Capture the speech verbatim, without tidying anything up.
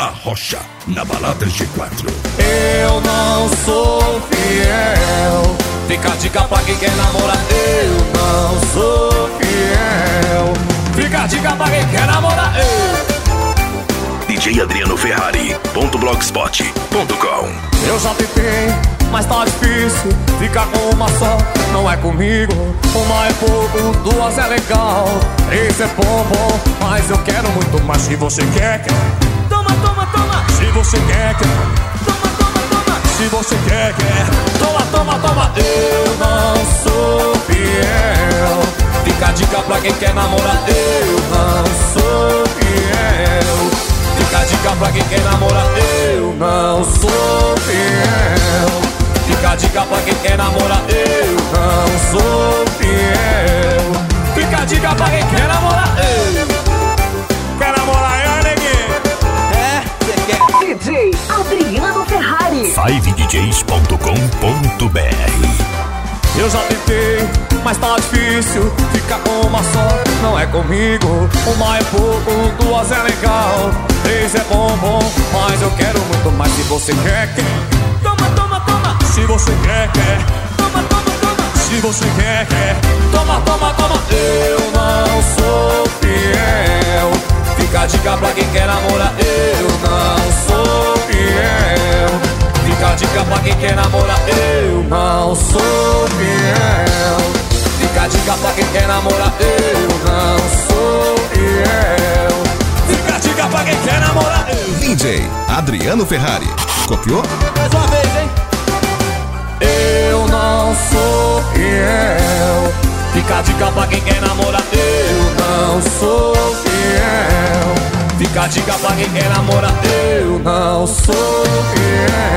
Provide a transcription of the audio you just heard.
A Rocha, na balada G quatro. Eu não sou fiel. Fica a dica pra quem quer namorar. Eu não sou fiel. Fica a dica pra quem quer namorar. Eu. D J Adriano Ferrari ponto blogspot ponto com. Eu já tentei, mas tá difícil. Ficar com uma só, não é comigo. Uma é pouco, duas é legal. Três é bom, bom, mas eu quero muito mais. Se você quer, quer. Toma, toma, toma. Se você quer, quer. Toma, toma, toma. Se você quer, quer. Toma, toma, toma. Eu não sou fiel. Fica a dica pra quem quer namorar. Eu não sou fiel. Fica a dica pra quem quer namorar. Eu não sou fiel. Fica a dica pra quem quer namorar. Eu não sou fiel. Fica a dica pra quem quer namorar. Eu. Quer namorar, é, neguinho? É, você quer. D J Adriano Ferrari. five d js ponto com ponto b r. Eu já tentei, mas tá difícil. Ficar com uma só, não é comigo. Uma é pouco, duas é legal. Três é bom, bom, mas eu quero muito mais. Se você quer, quer. Toma, toma, toma. Se você quer, quer. Toma, toma, toma. Se você quer, quer. Toma, toma, toma. Eu não sou fiel. Fica a dica pra quem quer namorar. Eu não sou fiel. Fica a dica pra quem quer namorar. Eu não sou fiel. Fica a dica pra quem quer namorar. Eu não sou fiel. Fica a dica pra quem quer namorar. Eu. D J Adriano Ferrari. Copiou? Mais uma vez, hein? Eu não sou fiel. Fica a dica pra quem quer namorar. Eu não sou fiel. Fica a dica pra quem quer namorar. Eu não sou fiel.